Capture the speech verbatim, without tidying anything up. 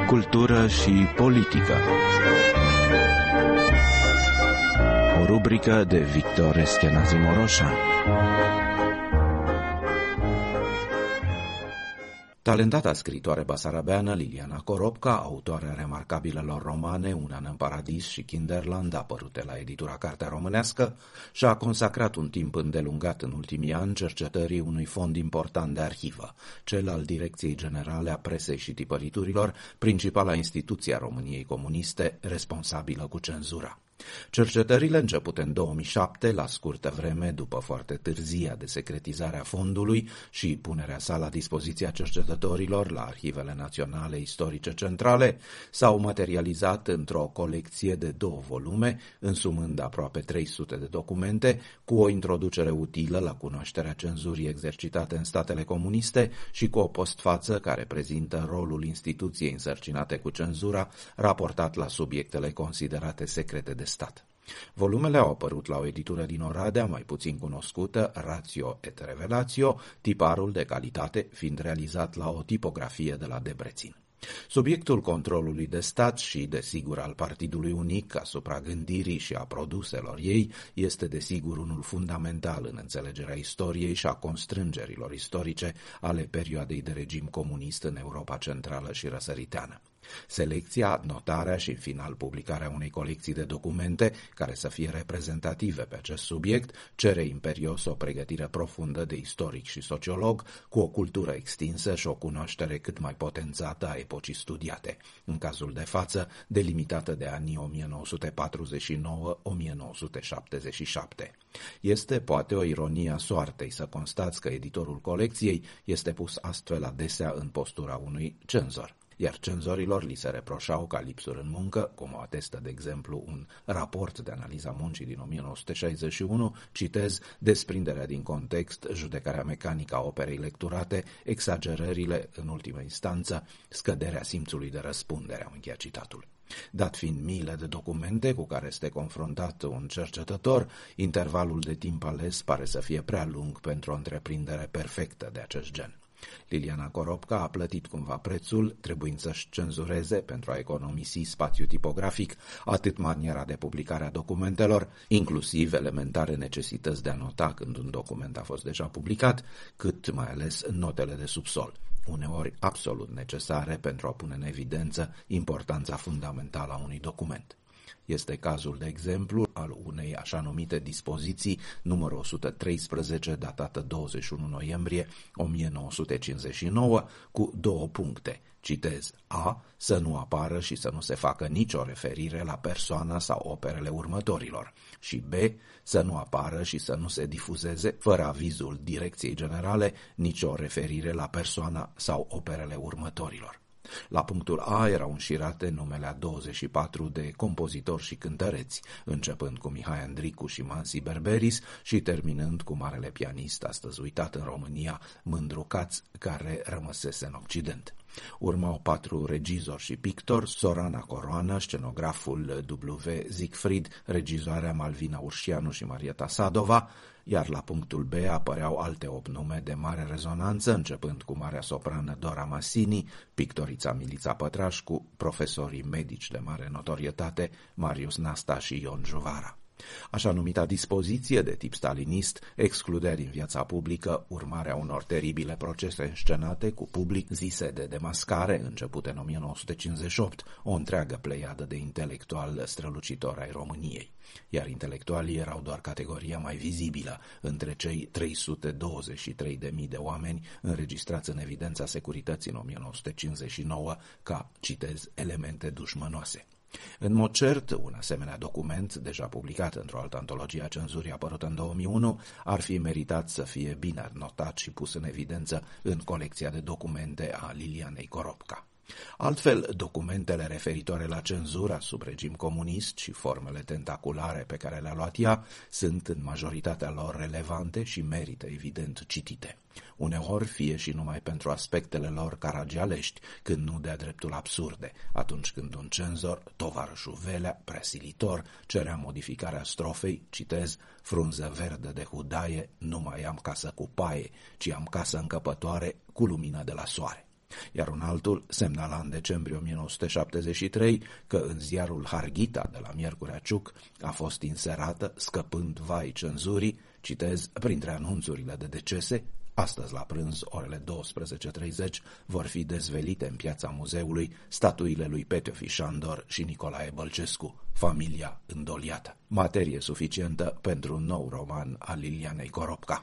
Cultură și politică. O rubrică de Victor Eschenazi Moroșan. Talentata scritoare basarabeană Liliana Coropca, autoarea remarcabilelor romane Un an în paradis și Kinderland, apărute la editura Cartea Românească, și-a consacrat un timp îndelungat în ultimii ani cercetării unui fond important de arhivă, cel al Direcției Generale a Presei și Tipăriturilor, principala instituție a României comuniste responsabilă cu cenzura. Cercetările începute în două mii șapte, la scurtă vreme după foarte târzia desecretizarea fondului și punerea sa la dispoziția cercetătorilor la arhivele naționale istorice centrale, s-au materializat într-o colecție de două volume, însumând aproape trei sute de documente, cu o introducere utilă la cunoașterea cenzurii exercitate în statele comuniste și cu o postfață care prezintă rolul instituției însărcinate cu cenzura, raportat la subiectele considerate secrete de stat. Volumele au apărut la o editură din Oradea, mai puțin cunoscută, Ratio et Revelatio, tiparul de calitate fiind realizat la o tipografie de la Debrețin. Subiectul controlului de stat și, desigur, al Partidului Unic asupra gândirii și a produselor ei este, desigur, unul fundamental în înțelegerea istoriei și a constrângerilor istorice ale perioadei de regim comunist în Europa Centrală și Răsăriteană. Selecția, notarea și, în final, publicarea unei colecții de documente care să fie reprezentative pe acest subiect cere imperios o pregătire profundă de istoric și sociolog, cu o cultură extinsă și o cunoaștere cât mai potențată a epocii studiate, în cazul de față delimitată de anii o mie nouă sute patruzeci și nouă - o mie nouă sute șaptezeci și șapte. Este poate o ironie a soartei să constați că editorul colecției este pus astfel adesea în postura unui cenzor, iar cenzorilor li se reproșau ca lipsuri în muncă, cum o atestă, de exemplu, un raport de analiza muncii din o mie nouă sute șaizeci și unu, citez, desprinderea din context, judecarea mecanică a operei lecturate, exagerările în ultimă instanță, scăderea simțului de răspundere, am încheiat citatul. Dat fiind miile de documente cu care este confruntat un cercetător, intervalul de timp ales pare să fie prea lung pentru o întreprindere perfectă de acest gen. Liliana Coropca a plătit cumva prețul, trebuind să-și cenzureze, pentru a economisi spațiu tipografic, atât maniera de publicare a documentelor, inclusiv elementare necesități de a nota când un document a fost deja publicat, cât mai ales notele de subsol, uneori absolut necesare pentru a pune în evidență importanța fundamentală a unui document. Este cazul, de exemplu, al unei așa numite dispoziții numărul o sută treisprezece, datată douăzeci și unu noiembrie o mie nouă sute cincizeci și nouă, cu două puncte. Citez: A. Să nu apară și să nu se facă nicio referire la persoana sau operele următorilor. Și B. Să nu apară și să nu se difuzeze, fără avizul Direcției Generale, nicio referire la persoana sau operele următorilor. La punctul A erau înșirate numele a douăzeci și patru de compozitori și cântăreți, începând cu Mihai Andricu și Mansi Berberis și terminând cu marele pianist astăzi uitat în România, Mândru Caț, care rămăsese în Occident. Urmau patru regizori și pictori: Sorana Coroană, scenograful W. Siegfried, regizoarea Malvina Urșianu și Marieta Sadova, iar la punctul B apăreau alte opt nume de mare rezonanță, începând cu marea soprană Dora Masini, pictorița Milița Pătrașcu, profesorii medici de mare notorietate Marius Nasta și Ion Juvara. Așa numita dispoziție de tip stalinist excludea din viața publică urmarea unor teribile procese înscenate cu public zise de demascare, începute în o mie nouă sute cincizeci și opt, o întreagă pleiadă de intelectuali strălucitori ai României, iar intelectualii erau doar categoria mai vizibilă între cei trei sute douăzeci și trei de mii de oameni înregistrați în evidența securității în o mie nouă sute cincizeci și nouă ca, citez, elemente dușmănoase. În mod cert, un asemenea document, deja publicat într-o altă antologie a cenzurii apărută în două mii unu, ar fi meritat să fie bine notat și pus în evidență în colecția de documente a Lilianei Coropca. Altfel, documentele referitoare la cenzura sub regim comunist și formele tentaculare pe care le-a luat ea sunt în majoritatea lor relevante și merită evident citite. Uneori fie și numai pentru aspectele lor caragialești, când nu de-a dreptul absurde, atunci când un cenzor, tovarășul Velea, presilitor, cerea modificarea strofei, citez, frunză verde de hudaie, nu mai am casă cu paie, ci am casă încăpătoare cu lumină de la soare. iar un altul semnala în decembrie o mie nouă sute șaptezeci și trei că în ziarul Harghita de la Miercurea Ciuc a fost inserată, scăpând vai cenzurii, citez, printre anunțurile de decese, astăzi la prânz, orele douăsprezece treizeci, vor fi dezvelite în piața muzeului statuile lui Petiofi Șandor și Nicolae Bălcescu, familia îndoliată. Materie suficientă pentru un nou roman al Lilianei Coropca.